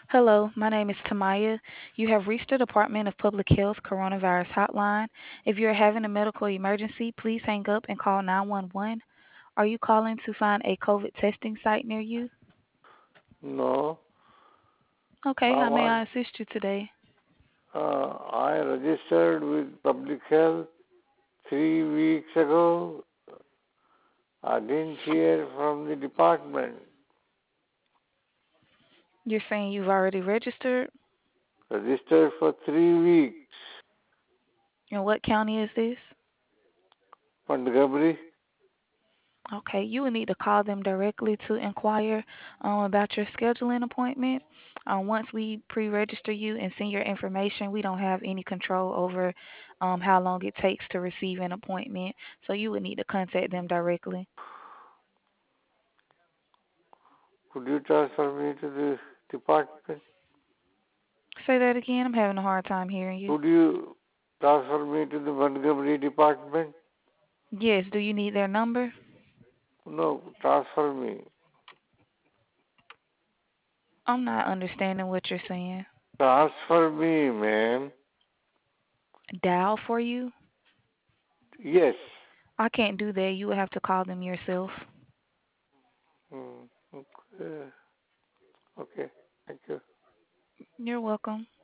Hello, my name is Tamaya. You have reached the Department of Public Health Coronavirus Hotline. If you are having a medical emergency, please hang up and call 911. Are you calling to find a COVID testing site near you? No, Okay, I how may want. I assist you today? I registered with Public Health 3 weeks ago. I didn't hear from the department. You're saying you've already registered? Registered for 3 weeks. And what county is this? Montgomery. Okay, you will need to call them directly to inquire about your scheduling appointment. Once we pre-register you and send your information, we don't have any control over how long it takes to receive an appointment. So you would need to contact them directly. Could you transfer me to the department? Say that again. I'm having a hard time hearing you. Could you transfer me to the Montgomery department? Yes. Do you need their number? No, transfer me. I'm not understanding what you're saying. Transfer me, ma'am. Dial for you? Yes. I can't do that. You would have to call them yourself. Okay. Okay. Thank you. You're welcome.